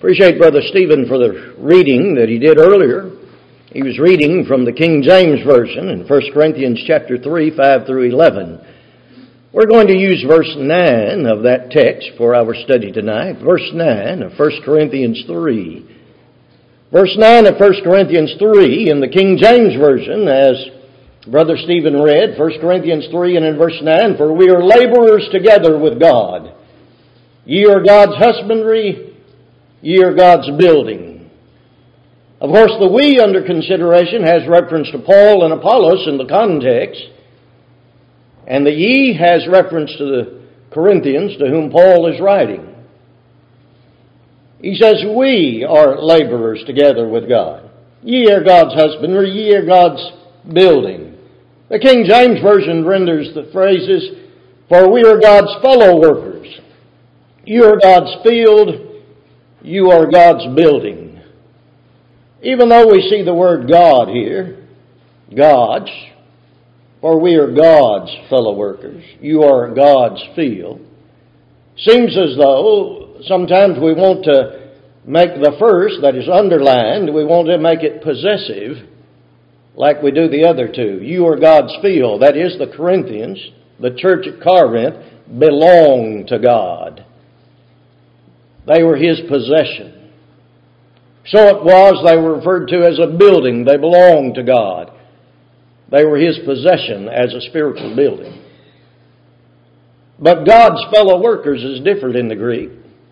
Appreciate Brother Stephen for the reading that he did earlier. He was reading from the King James Version in 1 Corinthians chapter 3, 5 through 11. We're going to use verse 9 of that text for our study tonight. Verse 9 of 1 Corinthians 3. Verse 9 of 1 Corinthians 3 in the King James Version, as Brother Stephen read, 1 Corinthians 3 and in verse 9, "For we are laborers together with God. Ye are God's husbandry, ye are God's building." Of course, the "we" under consideration has reference to Paul and Apollos in the context, and the "ye" has reference to the Corinthians to whom Paul is writing. He says, "We are laborers together with God. Ye are God's husbandry, ye are God's building." The King James Version renders the phrases, "For we are God's fellow workers. You are God's field, you are God's building." Even though we see the word God here, God's, for we are God's fellow workers, you are God's field, seems as though sometimes we want to make the first, that is underlined, we want to make it possessive, like we do the other two. You are God's field. That is, the Corinthians, the church at Corinth, belonged to God. They were His possession. So it was they were referred to as a building. They belonged to God. They were His possession as a spiritual building. But God's fellow workers is different in the Greek.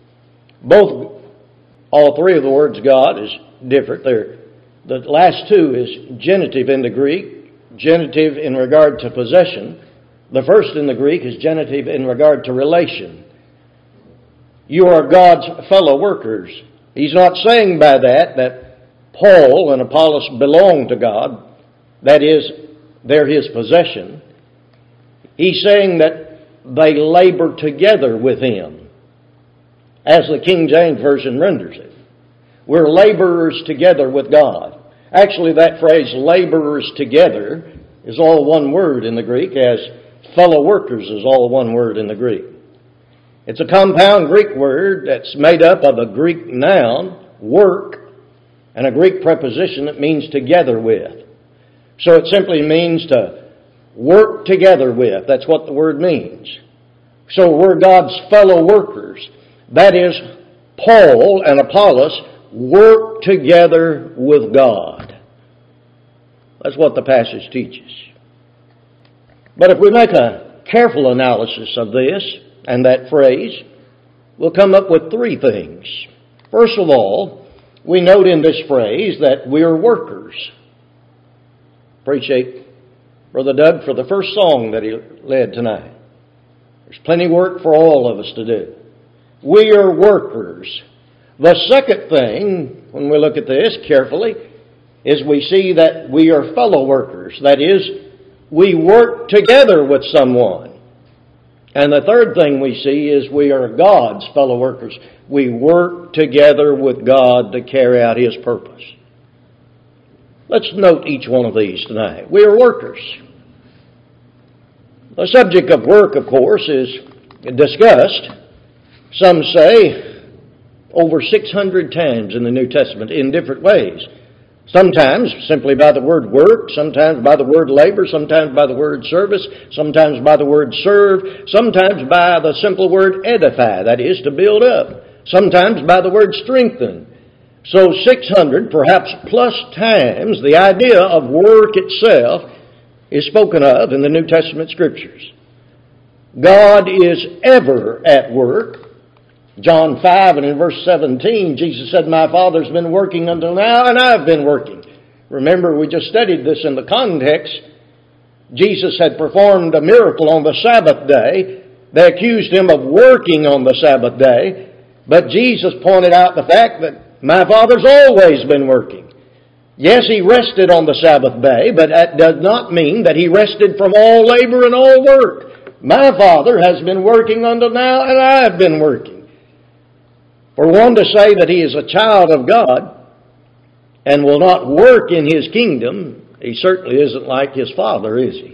All three of the words God is different. The last two is genitive in the Greek, genitive in regard to possession. The first in the Greek is genitive in regard to relation. You are God's fellow workers. He's not saying by that Paul and Apollos belong to God. That is, they're His possession. He's saying that they labor together with Him, as the King James Version renders it. We're laborers together with God. Actually, that phrase, laborers together, is all one word in the Greek, as fellow workers is all one word in the Greek. It's a compound Greek word that's made up of a Greek noun, work, and a Greek preposition that means together with. So it simply means to work together with. That's what the word means. So we're God's fellow workers. That is, Paul and Apollos work together with God. That's what the passage teaches. But if we make a careful analysis of this and that phrase, we'll come up with three things. First of all, we note in this phrase that we're workers. Appreciate Brother Doug for the first song that he led tonight. There's plenty of work for all of us to do. We are workers. The second thing, when we look at this carefully, is we see that we are fellow workers. That is, we work together with someone. And the third thing we see is we are God's fellow workers. We work together with God to carry out His purpose. Let's note each one of these tonight. We are workers. The subject of work, of course, is discussed, some say, over 600 times in the New Testament in different ways. Sometimes simply by the word work, sometimes by the word labor, sometimes by the word service, sometimes by the word serve, sometimes by the simple word edify, that is, to build up, sometimes by the word strengthen. So 600, perhaps plus times, the idea of work itself is spoken of in the New Testament Scriptures. God is ever at work. John 5 and in verse 17, Jesus said, "My Father's been working until now, and I've been working." Remember, we just studied this in the context. Jesus had performed a miracle on the Sabbath day. They accused Him of working on the Sabbath day, but Jesus pointed out the fact that my Father's always been working. Yes, He rested on the Sabbath day, but that does not mean that He rested from all labor and all work. My Father has been working until now, and I've been working. For one to say that he is a child of God and will not work in His kingdom, he certainly isn't like His Father, is he?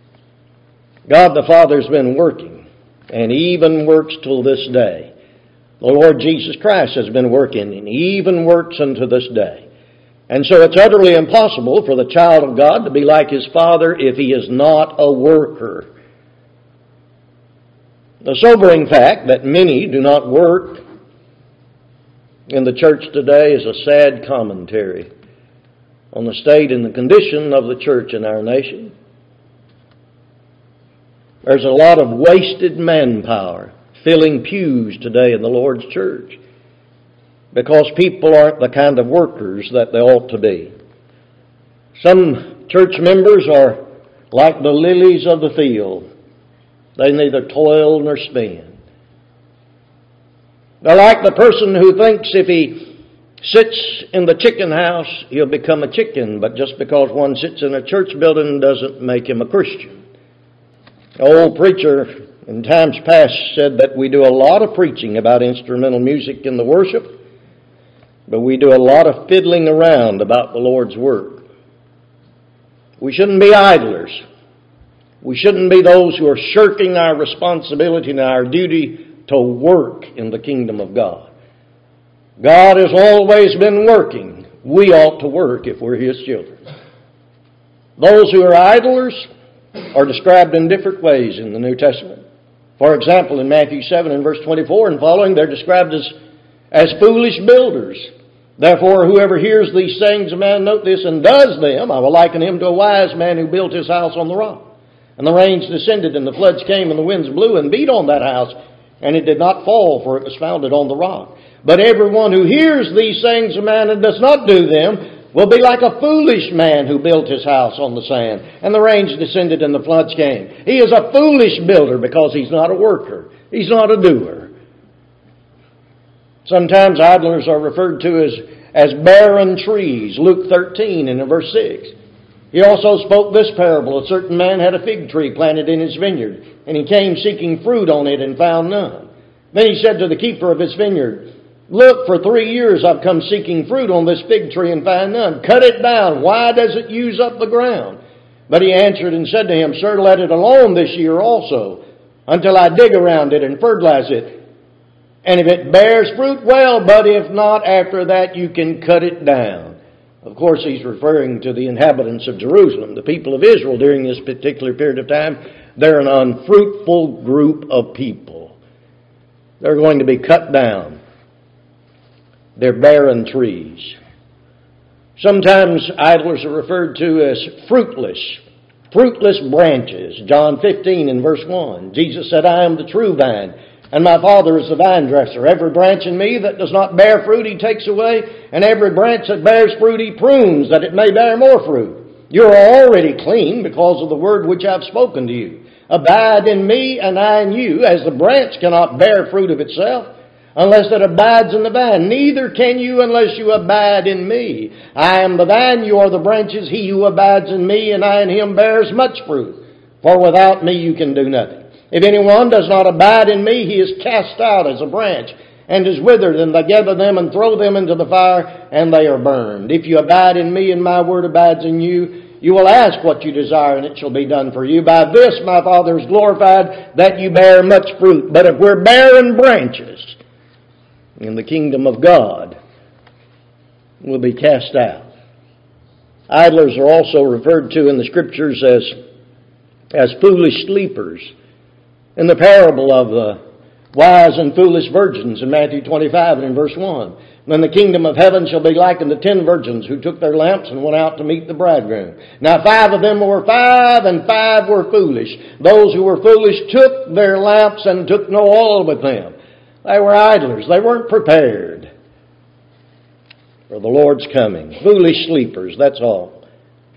God the Father's been working, and He even works till this day. The Lord Jesus Christ has been working, and He even works unto this day. And so it's utterly impossible for the child of God to be like his Father if he is not a worker. The sobering fact that many do not work in the church today is a sad commentary on the state and the condition of the church in our nation. There's a lot of wasted manpower filling pews today in the Lord's church because people aren't the kind of workers that they ought to be. Some church members are like the lilies of the field. They neither toil nor spin. They're like the person who thinks if he sits in the chicken house, he'll become a chicken, but just because one sits in a church building doesn't make him a Christian. An old preacher in times past said that we do a lot of preaching about instrumental music in the worship, but we do a lot of fiddling around about the Lord's work. We shouldn't be idlers. We shouldn't be those who are shirking our responsibility and our duty to work in the kingdom of God. God has always been working. We ought to work if we're His children. Those who are idlers are described in different ways in the New Testament. For example, in Matthew 7 and verse 24 and following, they're described as foolish builders. Therefore, whoever hears these sayings of man, note this, and does them, I will liken him to a wise man who built his house on the rock. And the rains descended, and the floods came, and the winds blew and beat on that house, and it did not fall, for it was founded on the rock. But everyone who hears these sayings of man and does not do them will be like a foolish man who built his house on the sand. And the rains descended and the floods came. He is a foolish builder because he's not a worker. He's not a doer. Sometimes idlers are referred to as barren trees. Luke 13 and in verse 6. He also spoke this parable. A certain man had a fig tree planted in his vineyard, and he came seeking fruit on it and found none. Then he said to the keeper of his vineyard, Look, for 3 years I've come seeking fruit on this fig tree and find none. Cut it down. Why does it use up the ground? But he answered and said to him, Sir, let it alone this year also, until I dig around it and fertilize it. And if it bears fruit, well, but if not, after that you can cut it down. Of course, he's referring to the inhabitants of Jerusalem, the people of Israel during this particular period of time. They're an unfruitful group of people. They're going to be cut down. They're barren trees. Sometimes idlers are referred to as fruitless branches. John 15 and verse 1. Jesus said, I am the true vine, and my Father is the vine dresser. Every branch in me that does not bear fruit he takes away, and every branch that bears fruit he prunes, that it may bear more fruit. You are already clean because of the word which I have spoken to you. Abide in me, and I in you, as the branch cannot bear fruit of itself, unless it abides in the vine. Neither can you unless you abide in me. I am the vine, you are the branches. He who abides in me and I in him bears much fruit. For without me you can do nothing. If anyone does not abide in me, he is cast out as a branch and is withered, and they gather them and throw them into the fire, and they are burned. If you abide in me and my word abides in you, you will ask what you desire, and it shall be done for you. By this my Father is glorified, that you bear much fruit. But if we're barren branches in the kingdom of God, we'll be cast out. Idlers are also referred to in the Scriptures as foolish sleepers. In the parable of the wise and foolish virgins in Matthew 25 and in verse 1. Then the kingdom of heaven shall be likened to 10 virgins who took their lamps and went out to meet the bridegroom. Now 5 of them were 5 and 5 were foolish. Those who were foolish took their lamps and took no oil with them. They were idlers. They weren't prepared for the Lord's coming. Foolish sleepers, that's all.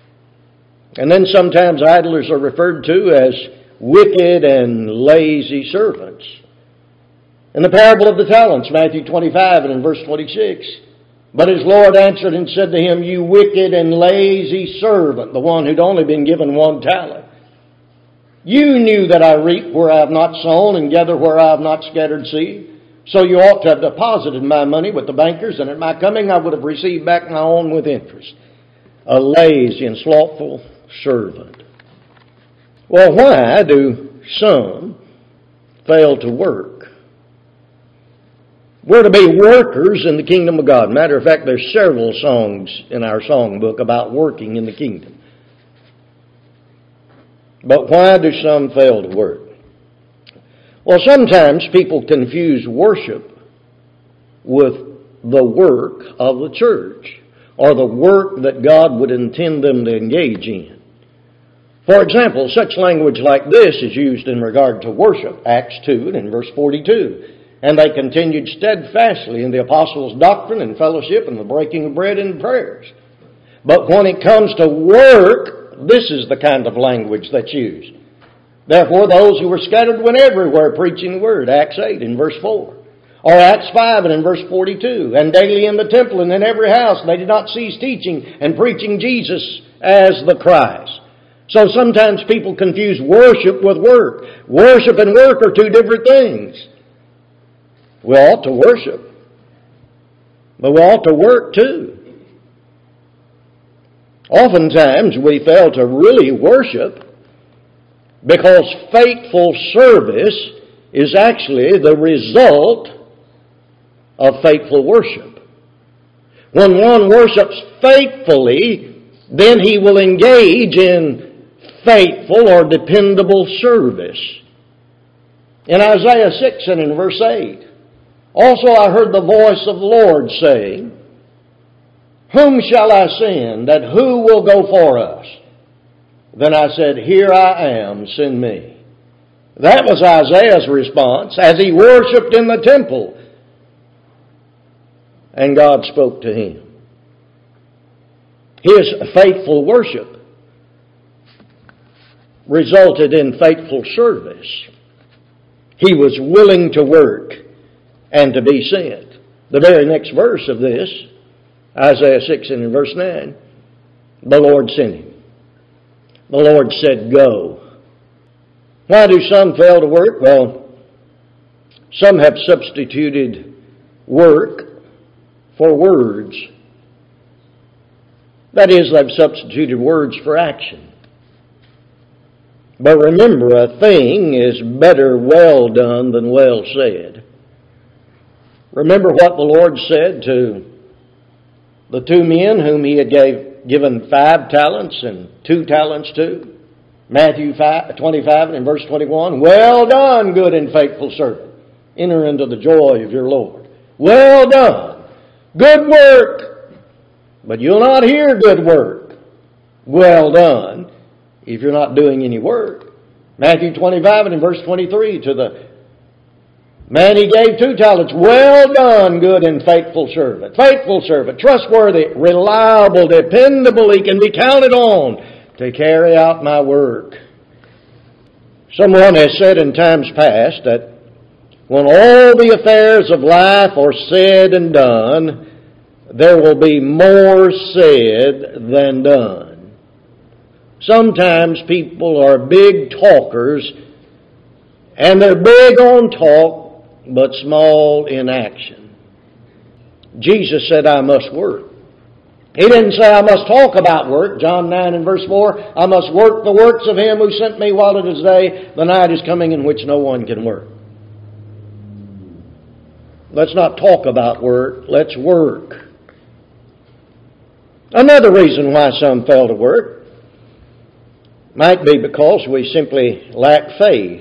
And then sometimes idlers are referred to as wicked and lazy servants. In the parable of the talents, Matthew 25 and in verse 26, but his Lord answered and said to him, You wicked and lazy servant, the one who'd only been given 1 talent. You knew that I reap where I have not sown and gather where I have not scattered seed. So you ought to have deposited my money with the bankers, and at my coming I would have received back my own with interest. A lazy and slothful servant. Well, why do some fail to work? We're to be workers in the kingdom of God. Matter of fact, there's several songs in our songbook about working in the kingdom. But why do some fail to work? Well, sometimes people confuse worship with the work of the church, or the work that God would intend them to engage in. For example, such language like this is used in regard to worship. Acts 2 and verse 42. And they continued steadfastly in the apostles' doctrine and fellowship and the breaking of bread and prayers. But when it comes to work, this is the kind of language that's used. Therefore, those who were scattered went everywhere preaching the word. Acts 8 and verse 4. Or Acts 5 and in verse 42. And daily in the temple and in every house they did not cease teaching and preaching Jesus as the Christ. So sometimes people confuse worship with work. Worship and work are two different things. We ought to worship, but we ought to work too. Oftentimes we fail to really worship because faithful service is actually the result of faithful worship. When one worships faithfully, then he will engage in faithful or dependable service. In Isaiah 6 and in verse 8, also I heard the voice of the Lord saying, Whom shall I send, and who will go for us? Then I said, Here I am, send me. That was Isaiah's response as he worshiped in the temple. And God spoke to him. His faithful worship resulted in faithful service. He was willing to work and to be sent. The very next verse of this, Isaiah 6 and in verse 9, the Lord sent him. The Lord said, Go. Why do some fail to work? Well, some have substituted work for words. That is, they've substituted words for action. But remember, a thing is better well done than well said. Remember what the Lord said to the two men whom he had given 5 talents and 2 talents to? Matthew 25 and in verse 21, Well done, good and faithful servant. Enter into the joy of your Lord. Well done. Good work. But you'll not hear good work. Well done if you're not doing any work. Matthew 25 and in verse 23 to the man he gave 2 talents. Well done, good and faithful servant. Faithful servant, trustworthy, reliable, dependable. He can be counted on to carry out my work. Someone has said in times past that when all the affairs of life are said and done, there will be more said than done. Sometimes people are big talkers, and they're big on talk, but small in action. Jesus said, I must work. He didn't say, I must talk about work. John 9 and verse 4, I must work the works of him who sent me while it is day. The night is coming in which no one can work. Let's not talk about work. Let's work. Another reason why some fail to work might be because we simply lack faith.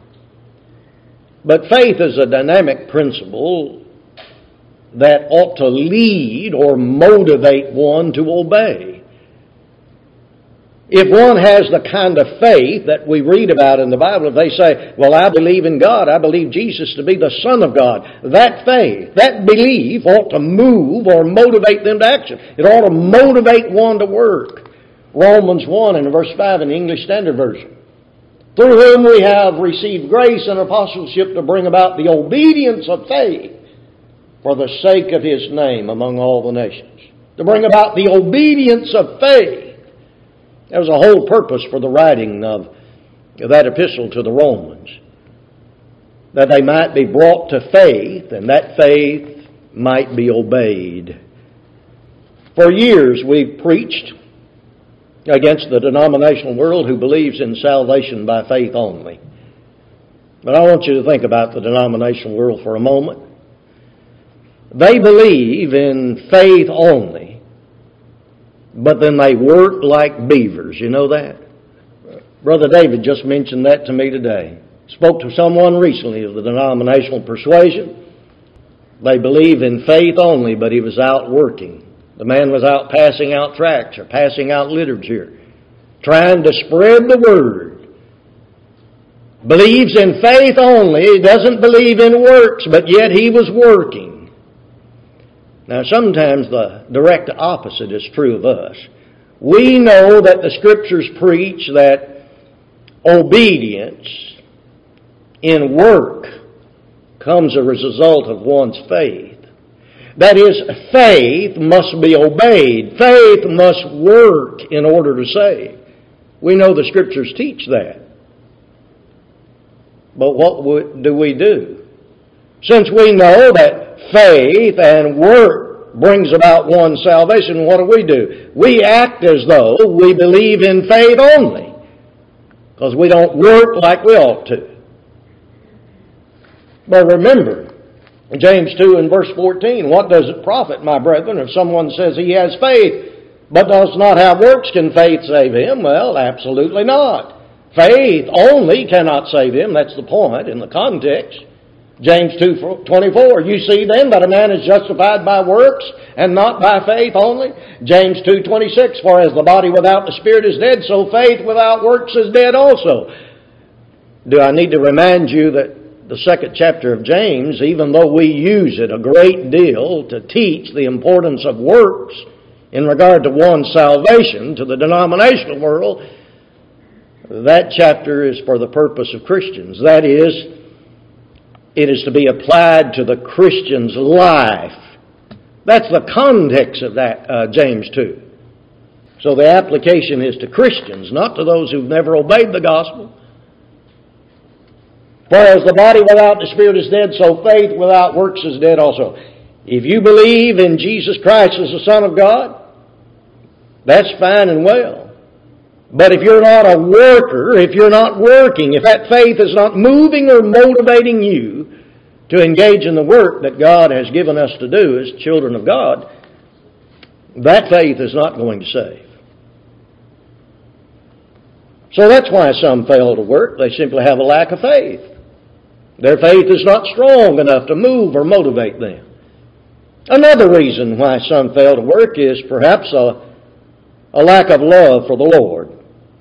But faith is a dynamic principle that ought to lead or motivate one to obey. If one has the kind of faith that we read about in the Bible, if they say, well, I believe in God, I believe Jesus to be the Son of God, that faith, that belief ought to move or motivate them to action. It ought to motivate one to work. Romans 1 and verse 5 in the English Standard Version. Through whom we have received grace and apostleship to bring about the obedience of faith for the sake of his name among all the nations. To bring about the obedience of faith. There was a whole purpose for the writing of that epistle to the Romans. That they might be brought to faith, and that faith might be obeyed. For years we've preached against the denominational world who believes in salvation by faith only. But I want you to think about the denominational world for a moment. They believe in faith only, but then they work like beavers. You know that? Brother David just mentioned that to me today. Spoke to someone recently of the denominational persuasion. They believe in faith only, but he was out working. The man was out passing out tracts or passing out literature, trying to spread the word. Believes in faith only, doesn't believe in works, but yet he was working. Now sometimes the direct opposite is true of us. We know that the Scriptures preach that obedience in work comes as a result of one's faith. That is, faith must be obeyed. Faith must work in order to save. We know the Scriptures teach that. But what do we do? Since we know that faith and work brings about one's salvation, what do? We act as though we believe in faith only, because we don't work like we ought to. But remember, James 2 and verse 14, what does it profit, my brethren, if someone says he has faith but does not have works? Can faith save him? Well, absolutely not. Faith only cannot save him. That's the point in the context. James 2:24, you see then that a man is justified by works and not by faith only. James 2:26, for as the body without the spirit is dead, so faith without works is dead also. Do I need to remind you that the second chapter of James, even though we use it a great deal to teach the importance of works in regard to one's salvation to the denominational world, that chapter is for the purpose of Christians. That is, it is to be applied to the Christian's life. That's the context of that, James 2. So the application is to Christians, not to those who've never obeyed the gospel. For as the body without the spirit is dead, so faith without works is dead also. If you believe in Jesus Christ as the Son of God, that's fine and well. But if you're not a worker, if you're not working, if that faith is not moving or motivating you to engage in the work that God has given us to do as children of God, that faith is not going to save. So that's why some fail to work. They simply have a lack of faith. Their faith is not strong enough to move or motivate them. Another reason why some fail to work is perhaps a lack of love for the Lord.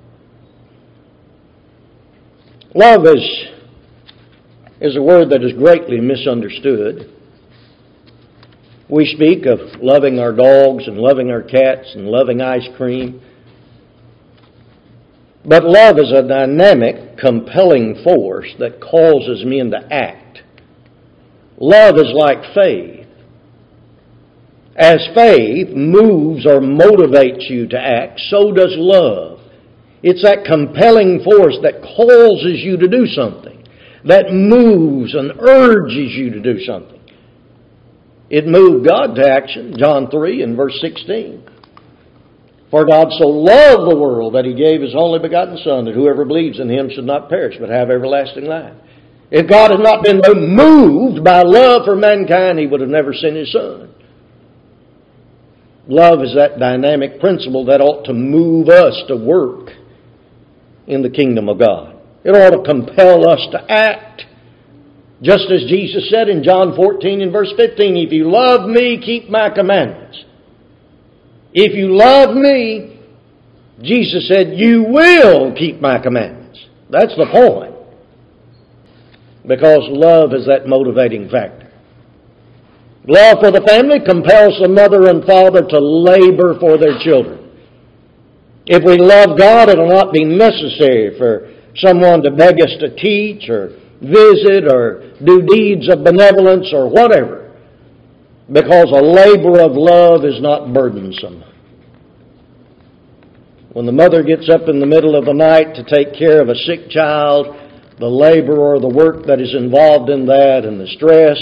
Love is a word that is greatly misunderstood. We speak of loving our dogs and loving our cats and loving ice cream. But love is a dynamic, compelling force that causes men to act. Love is like faith. As faith moves or motivates you to act, so does love. It's that compelling force that causes you to do something, that moves and urges you to do something. It moved God to action, John 3 and verse 16. For God so loved the world that He gave His only begotten Son, that whoever believes in Him should not perish but have everlasting life. If God had not been moved by love for mankind, He would have never sent His Son. Love is that dynamic principle that ought to move us to work in the kingdom of God. It ought to compel us to act. Just as Jesus said in John 14 and verse 15, if you love me, keep my commandments. If you love me, Jesus said, you will keep my commandments. That's the point. Because love is that motivating factor. Love for the family compels the mother and father to labor for their children. If we love God, it will not be necessary for someone to beg us to teach or visit or do deeds of benevolence or whatever, because a labor of love is not burdensome. When the mother gets up in the middle of the night to take care of a sick child, the labor or the work that is involved in that and the stress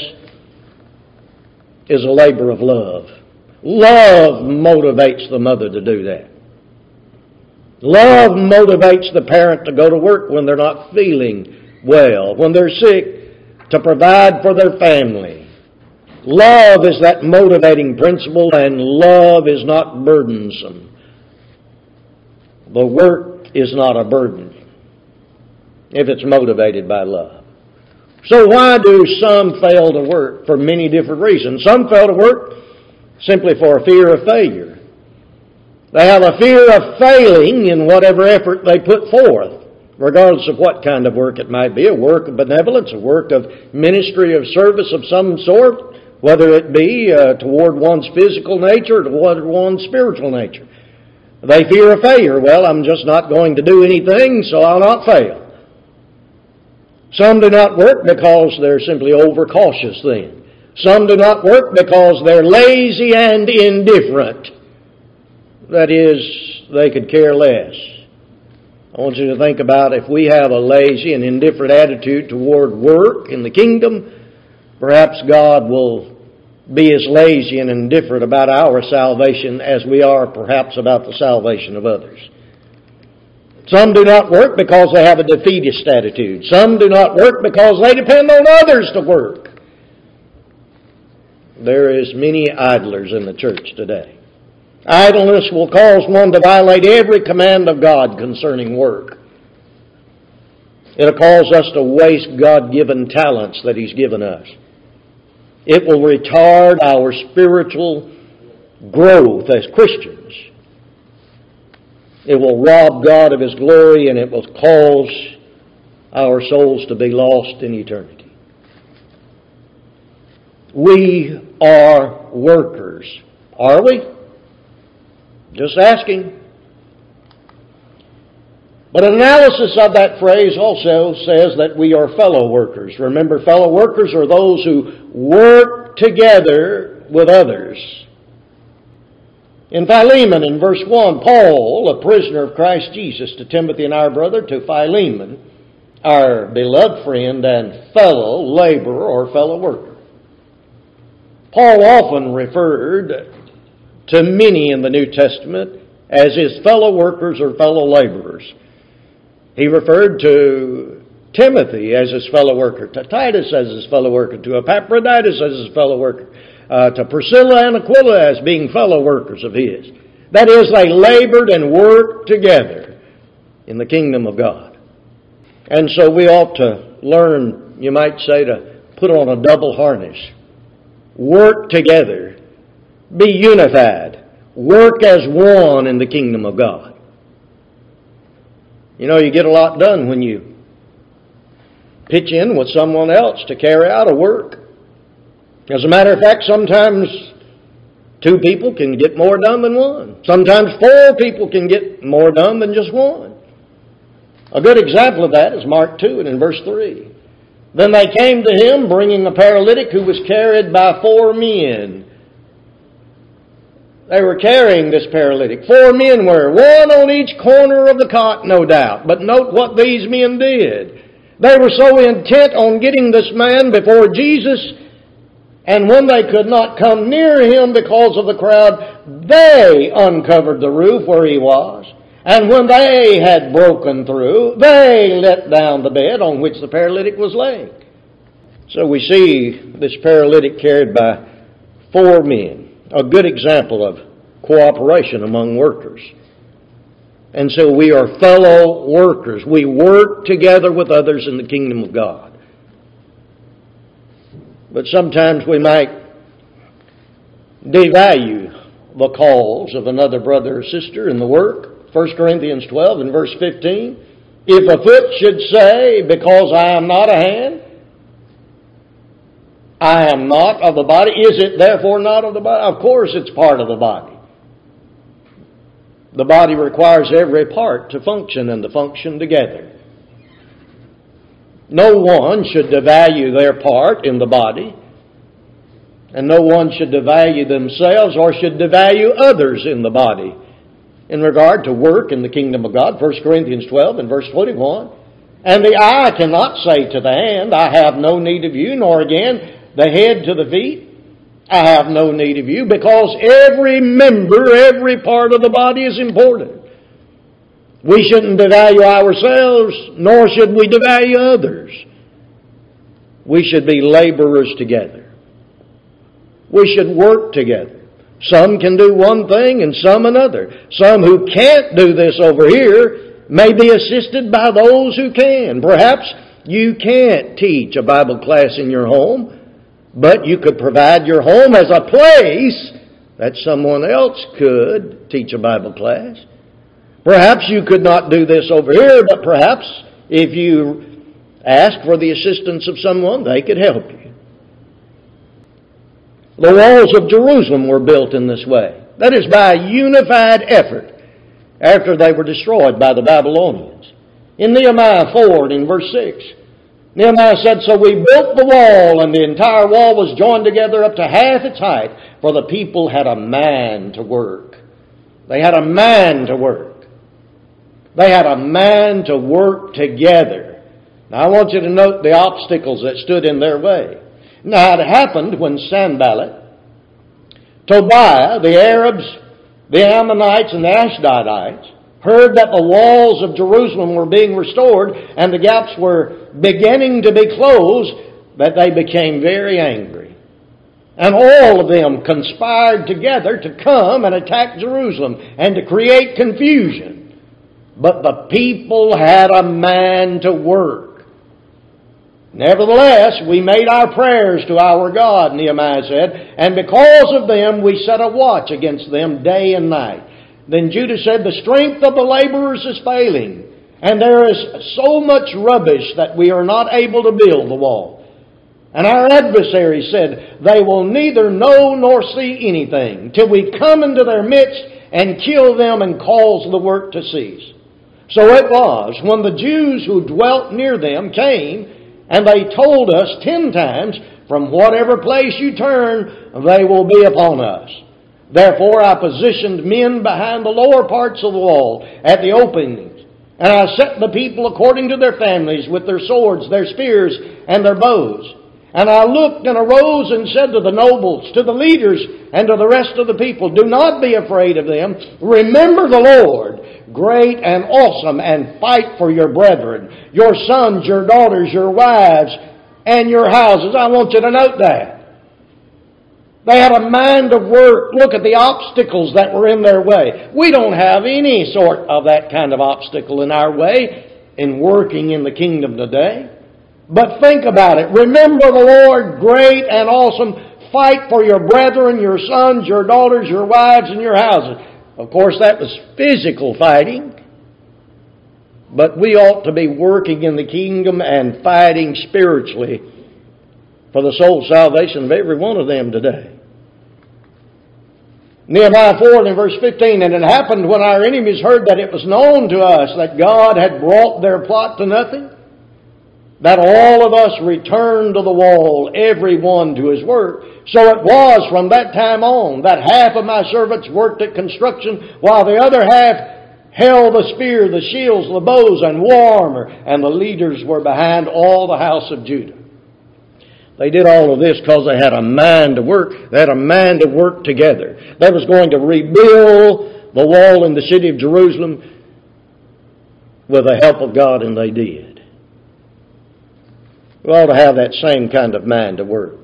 is a labor of love. Love motivates the mother to do that. Love motivates the parent to go to work when they're not feeling well, when they're sick, to provide for their family. Love is that motivating principle, and love is not burdensome. The work is not a burden if it's motivated by love. So why do some fail to work? For many different reasons. Some fail to work simply for a fear of failure. They have a fear of failing in whatever effort they put forth, regardless of what kind of work it might be, a work of benevolence, a work of ministry, of service of some sort, whether it be toward one's physical nature or toward one's spiritual nature. They fear a failure. Well, I'm just not going to do anything, so I'll not fail. Some do not work because they're simply overcautious then. Some do not work because they're lazy and indifferent. That is, they could care less. I want you to think about if we have a lazy and indifferent attitude toward work in the kingdom, perhaps God will be as lazy and indifferent about our salvation as we are perhaps about the salvation of others. Some do not work because they have a defeatist attitude. Some do not work because they depend on others to work. There is many idlers in the church today. Idleness will cause one to violate every command of God concerning work. It'll cause us to waste God-given talents that He's given us. It will retard our spiritual growth as Christians. It will rob God of His glory, and it will cause our souls to be lost in eternity. We are workers. Are we? Just asking. But an analysis of that phrase also says that we are fellow workers. Remember, fellow workers are those who work together with others. In Philemon, in verse 1, Paul, a prisoner of Christ Jesus, to Timothy and our brother, to Philemon, our beloved friend and fellow laborer or fellow worker. Paul often referred to many in the New Testament as his fellow workers or fellow laborers. He referred to Timothy as his fellow worker, to Titus as his fellow worker, to Epaphroditus as his fellow worker, to Priscilla and Aquila as being fellow workers of his. That is, they labored and worked together in the kingdom of God. And so we ought to learn, you might say, to put on a double harness. Work together. Be unified. Work as one in the kingdom of God. You know, you get a lot done when you pitch in with someone else to carry out a work. As a matter of fact, sometimes 2 people can get more done than one. Sometimes 4 people can get more done than just one. A good example of that is Mark 2 and in verse 3. Then they came to him, bringing a paralytic who was carried by 4 men. They were carrying this paralytic. 4 men were, one on each corner of the cot, no doubt. But note what these men did. They were so intent on getting this man before Jesus, and when they could not come near him because of the crowd, they uncovered the roof where he was. And when they had broken through, they let down the bed on which the paralytic was laying. So we see this paralytic carried by 4 men. A good example of cooperation among workers. And so we are fellow workers. We work together with others in the kingdom of God. But sometimes we might devalue the cause of another brother or sister in the work. 1 Corinthians 12 and verse 15. If a foot should say, because I am not a hand, I am not of the body, is it therefore not of the body? Of course it's part of the body. The body requires every part to function and to function together. No one should devalue their part in the body, and no one should devalue themselves or should devalue others in the body in regard to work in the kingdom of God. 1 Corinthians 12 and verse 21. And the eye cannot say to the hand, I have no need of you, nor again the head to the feet, I have no need of you, because every member, every part of the body is important. We shouldn't devalue ourselves, nor should we devalue others. We should be laborers together. We should work together. Some can do one thing and some another. Some who can't do this over here may be assisted by those who can. Perhaps you can't teach a Bible class in your home, but you could provide your home as a place that someone else could teach a Bible class. Perhaps you could not do this over here, but perhaps if you ask for the assistance of someone, they could help you. The walls of Jerusalem were built in this way. That is by a unified effort after they were destroyed by the Babylonians. In Nehemiah 4 in verse 6, Nehemiah said, "So we built the wall, and the entire wall was joined together up to half its height, for the people had a mind to work." They had a mind to work. They had a mind to work together. Now I want you to note the obstacles that stood in their way. Now it happened when Sanballat, Tobiah, the Arabs, the Ammonites, and the Ashdodites heard that the walls of Jerusalem were being restored and the gaps were beginning to be closed, that they became very angry. And all of them conspired together to come and attack Jerusalem and to create confusion. But the people had a mind to work. Nevertheless, we made our prayers to our God, Nehemiah said, and because of them we set a watch against them day and night. Then Judah said, "The strength of the laborers is failing, and there is so much rubbish that we are not able to build the wall." And our adversaries said, "They will neither know nor see anything, till we come into their midst and kill them and cause the work to cease." So it was, when the Jews who dwelt near them came, and they told us 10 times, "From whatever place you turn, they will be upon us." Therefore I positioned men behind the lower parts of the wall at the openings, and I set the people according to their families with their swords, their spears, and their bows. And I looked and arose and said to the nobles, to the leaders, and to the rest of the people, "Do not be afraid of them. Remember the Lord, great and awesome, and fight for your brethren, your sons, your daughters, your wives, and your houses." I want you to note that. They had a mind to work. Look at the obstacles that were in their way. We don't have any sort of that kind of obstacle in our way in working in the kingdom today. But think about it. Remember the Lord, great and awesome. Fight for your brethren, your sons, your daughters, your wives, and your houses. Of course, that was physical fighting. But we ought to be working in the kingdom and fighting spiritually for the soul salvation of every one of them today. Nehemiah 4 and verse 15, "And it happened when our enemies heard that it was known to us that God had brought their plot to nothing, that all of us returned to the wall, every one to his work. So it was from that time on that half of my servants worked at construction, while the other half held the spear, the shields, the bows, and war armor, and the leaders were behind all the house of Judah." They did all of this because they had a mind to work. They had a mind to work together. They was going to rebuild the wall in the city of Jerusalem with the help of God, and they did. We ought to have that same kind of mind to work.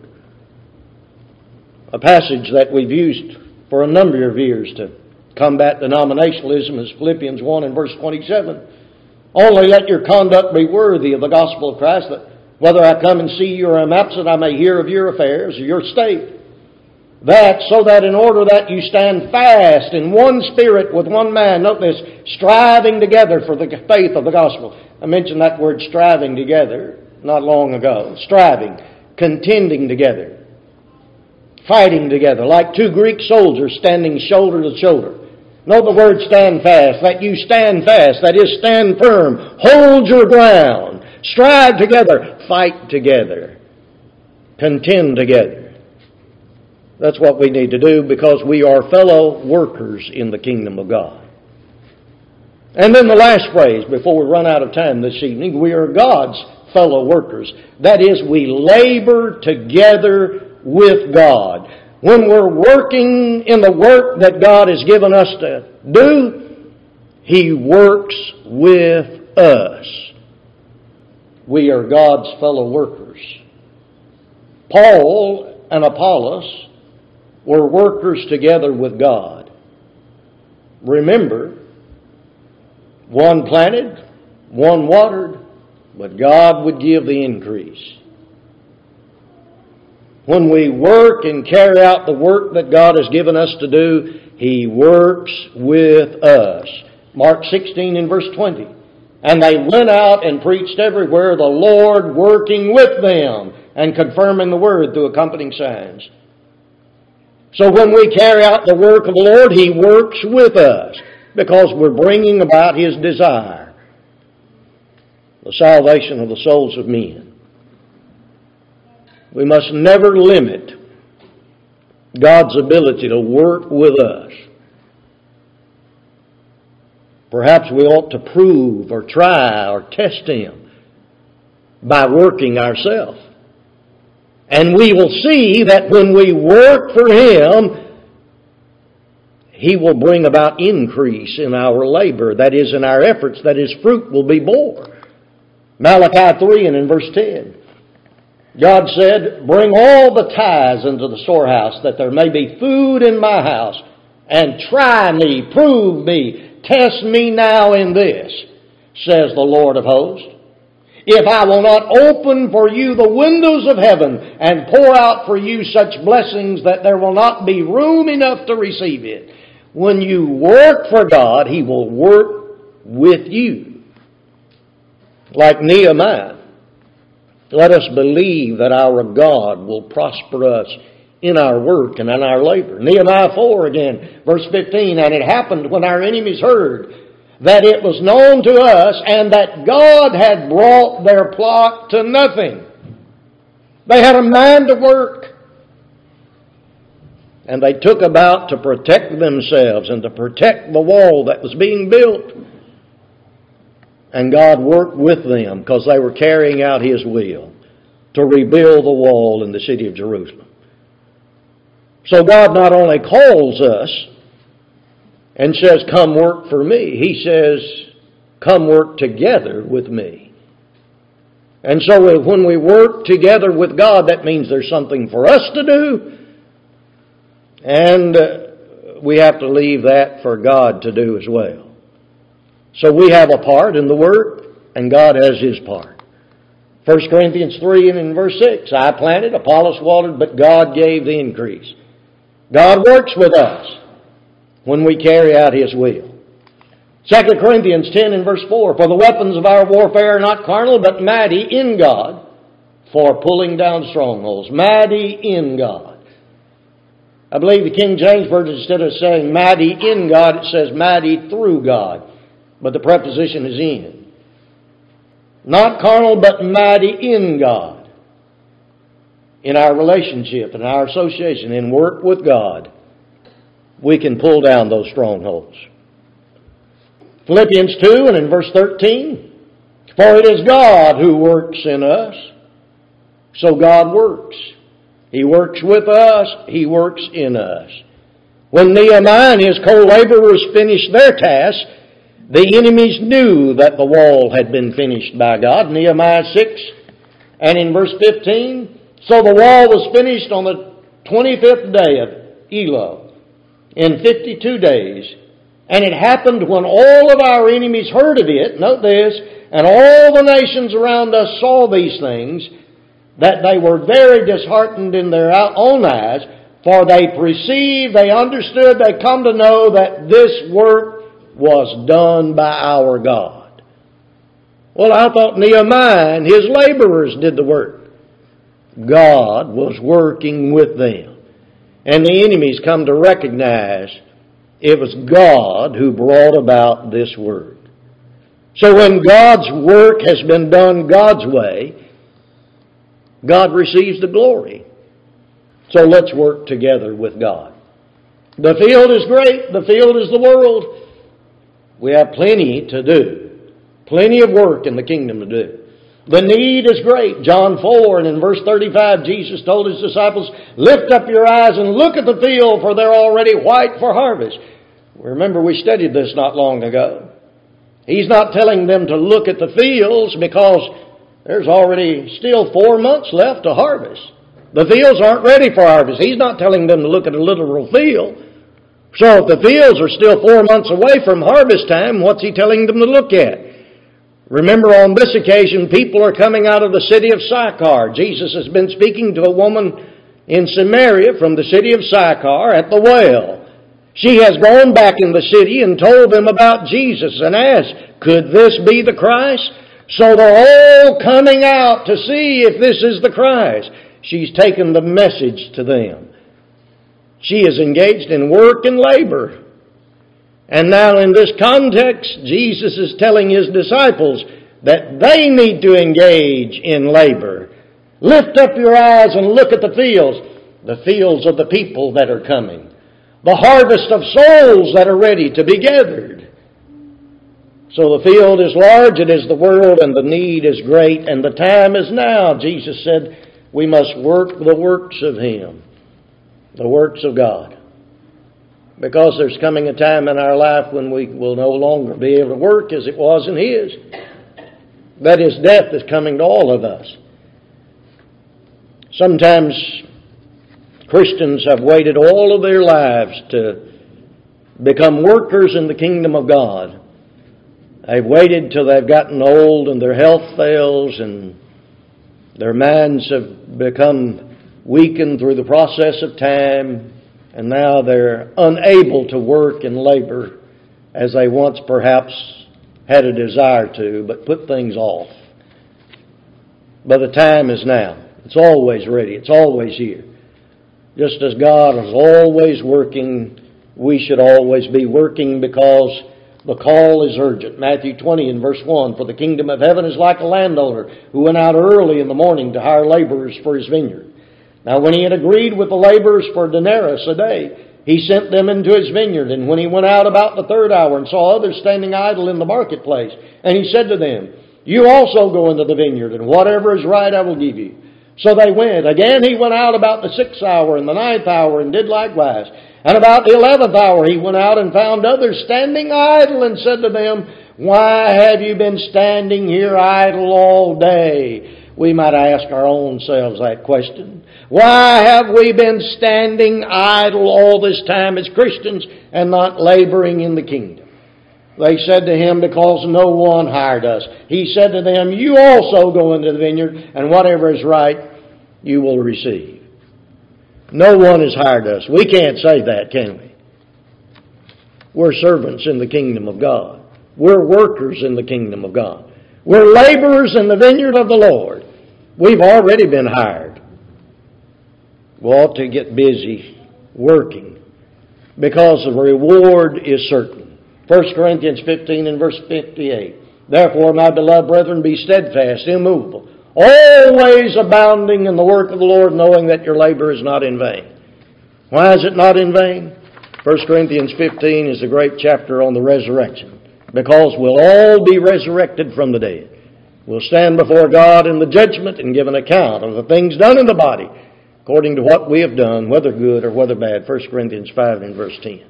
A passage that we've used for a number of years to combat denominationalism is Philippians 1 and verse 27. "Only let your conduct be worthy of the gospel of Christ, that whether I come and see you or am absent, I may hear of your affairs or your state. That so that in order that you stand fast in one spirit with one mind," note this, "striving together for the faith of the gospel." I mentioned that word striving together not long ago. Striving, contending together, fighting together, like two Greek soldiers standing shoulder to shoulder. Note the word stand fast, that you stand fast, that is stand firm, hold your ground, strive together, fight together, contend together. That's what we need to do because we are fellow workers in the kingdom of God. And then the last phrase, before we run out of time this evening, we are God's fellow workers. That is, we labor together with God. When we're working in the work that God has given us to do, He works with us. We are God's fellow workers. Paul and Apollos were workers together with God. Remember, one planted, one watered, but God would give the increase. When we work and carry out the work that God has given us to do, He works with us. Mark 16 and verse 20. And they went out and preached everywhere, the Lord working with them and confirming the word through accompanying signs. So when we carry out the work of the Lord, He works with us because we're bringing about His desire, the salvation of the souls of men. We must never limit God's ability to work with us. Perhaps we ought to prove or try or test Him by working ourselves. And we will see that when we work for Him, He will bring about increase in our labor, that is, in our efforts, that His fruit will be bore. Malachi 3 and in verse 10, God said, "Bring all the tithes into the storehouse, that there may be food in my house, and try me, prove me, test me now in this, says the Lord of hosts. If I will not open for you the windows of heaven and pour out for you such blessings that there will not be room enough to receive it." When you work for God, He will work with you. Like Nehemiah, let us believe that our God will prosper us in our work and in our labor. Nehemiah 4 again, verse 15, "And it happened when our enemies heard that it was known to us and that God had brought their plot to nothing." They had a mind to work. And they took about to protect themselves and to protect the wall that was being built. And God worked with them because they were carrying out His will to rebuild the wall in the city of Jerusalem. So God not only calls us and says, "Come work for me," He says, "Come work together with me." And so when we work together with God, that means there's something for us to do, and we have to leave that for God to do as well. So we have a part in the work, and God has His part. 1 Corinthians 3 and in verse 6, "I planted, Apollos watered, but God gave the increase." God works with us when we carry out His will. 2 Corinthians 10 and verse 4, "For the weapons of our warfare are not carnal, but mighty in God for pulling down strongholds." Mighty in God. I believe the King James Version, instead of saying mighty in God, it says mighty through God. But the preposition is in. Not carnal, but mighty in God. In our relationship, in our association, in work with God, we can pull down those strongholds. Philippians 2 and in verse 13, "For it is God who works in us." So God works. He works with us. He works in us. When Nehemiah and his co-laborers finished their task, the enemies knew that the wall had been finished by God. Nehemiah 6 and in verse 15, "So the wall was finished on the 25th day of Elul in 52 days. And it happened when all of our enemies heard of it," note this, "and all the nations around us saw these things, that they were very disheartened in their own eyes, for they perceived, they understood, they come to know that this work was done by our God." Well, I thought Nehemiah and his laborers did the work. God was working with them. And the enemies come to recognize it was God who brought about this work. So when God's work has been done God's way, God receives the glory. So let's work together with God. The field is great. The field is the world. We have plenty to do. Plenty of work in the kingdom to do. The need is great. John 4 and in verse 35, Jesus told His disciples, "Lift up your eyes and look at the field, for they're already white for harvest." Remember, we studied this not long ago. He's not telling them to look at the fields because there's already still 4 months left to harvest. The fields aren't ready for harvest. He's not telling them to look at a literal field. So if the fields are still 4 months away from harvest time, what's He telling them to look at? Remember, on this occasion, people are coming out of the city of Sychar. Jesus has been speaking to a woman in Samaria from the city of Sychar at the well. She has gone back in the city and told them about Jesus and asked, could this be the Christ? So they're all coming out to see if this is the Christ. She's taken the message to them. She is engaged in work and labor. And now in this context, Jesus is telling His disciples that they need to engage in labor. Lift up your eyes and look at the fields of the people that are coming. The harvest of souls that are ready to be gathered. So the field is large, it is the world, and the need is great, and the time is now. Jesus said we must work the works of Him, the works of God. Because there's coming a time in our life when we will no longer be able to work as it was in His. That is, death is coming to all of us. Sometimes Christians have waited all of their lives to become workers in the kingdom of God. They've waited till they've gotten old and their health fails and their minds have become weakened through the process of time, and now they're unable to work and labor as they once perhaps had a desire to, but put things off. But the time is now. It's always ready. It's always here. Just as God is always working, we should always be working because the call is urgent. Matthew 20 and verse 1, for the kingdom of heaven is like a landowner who went out early in the morning to hire laborers for his vineyard. Now when he had agreed with the laborers for a denarius a day, he sent them into his vineyard. And when he went out about the third hour and saw others standing idle in the marketplace, and he said to them, you also go into the vineyard, and whatever is right I will give you. So they went. Again he went out about the 6th hour and the 9th hour and did likewise. And about the 11th hour he went out and found others standing idle and said to them, why have you been standing here idle all day? We might ask our own selves that question. Why have we been standing idle all this time as Christians and not laboring in the kingdom? They said to him, because no one hired us. He said to them, you also go into the vineyard, and whatever is right you will receive. No one has hired us. We can't say that, can we? We're servants in the kingdom of God. We're workers in the kingdom of God. We're laborers in the vineyard of the Lord. We've already been hired. We ought to get busy working because the reward is certain. 1 Corinthians 15 and verse 58. Therefore, my beloved brethren, be steadfast, immovable, always abounding in the work of the Lord, knowing that your labor is not in vain. Why is it not in vain? 1 Corinthians 15 is a great chapter on the resurrection, because we'll all be resurrected from the dead. We'll stand before God in the judgment and give an account of the things done in the body, according to what we have done, whether good or whether bad. 1 Corinthians 5 and verse 10.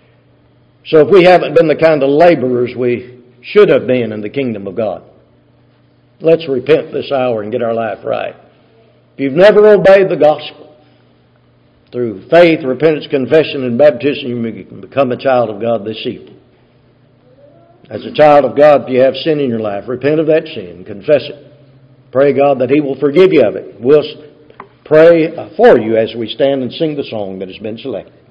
So if we haven't been the kind of laborers we should have been in the kingdom of God, let's repent this hour and get our life right. If you've never obeyed the gospel, through faith, repentance, confession, and baptism, you can become a child of God this evening. As a child of God, if you have sin in your life, repent of that sin, confess it. Pray God that He will forgive you of it. We'll pray for you as we stand and sing the song that has been selected.